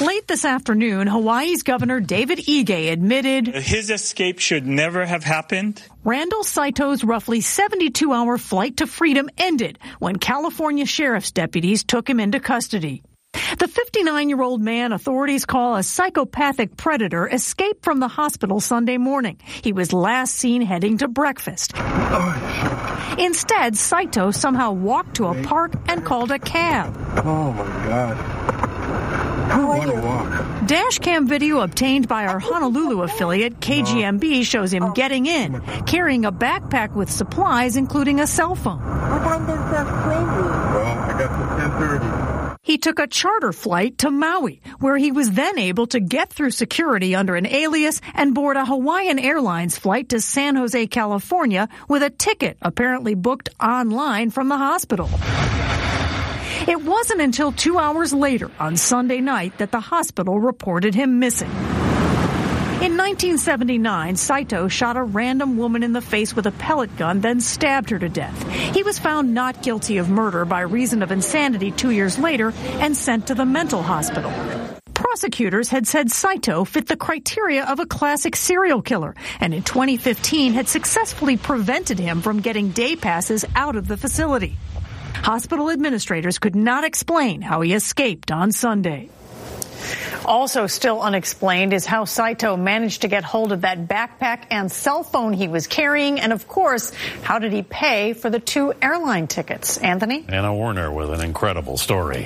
Late this afternoon, Hawaii's Governor David Ige admitted his escape should never have happened. Randall Saito's roughly 72-hour flight to freedom ended when California sheriff's deputies took him into custody. The 59-year-old man authorities call a psychopathic predator escaped from the hospital Sunday morning. He was last seen heading to breakfast. Instead, Saito somehow walked to a park and called a cab. Oh, my God. What a walk. Dashcam video obtained by our Honolulu affiliate, KGMB, shows him getting in, carrying a backpack with supplies, including a cell phone. What time does the plane leave? Well, I got to 10:30. He took a charter flight to Maui, where he was then able to get through security under an alias and board a Hawaiian Airlines flight to San Jose, California, with a ticket apparently booked online from the hospital. It wasn't until 2 hours later on Sunday night that the hospital reported him missing. In 1979, Saito shot a random woman in the face with a pellet gun, then stabbed her to death. He was found not guilty of murder by reason of insanity 2 years later and sent to the mental hospital. Prosecutors had said Saito fit the criteria of a classic serial killer, and in 2015 had successfully prevented him from getting day passes out of the facility. Hospital administrators could not explain how he escaped on Sunday. Also still unexplained is how Saito managed to get hold of that backpack and cell phone he was carrying. And, of course, how did he pay for the 2 airline tickets? Anthony? Anna Werner with an incredible story.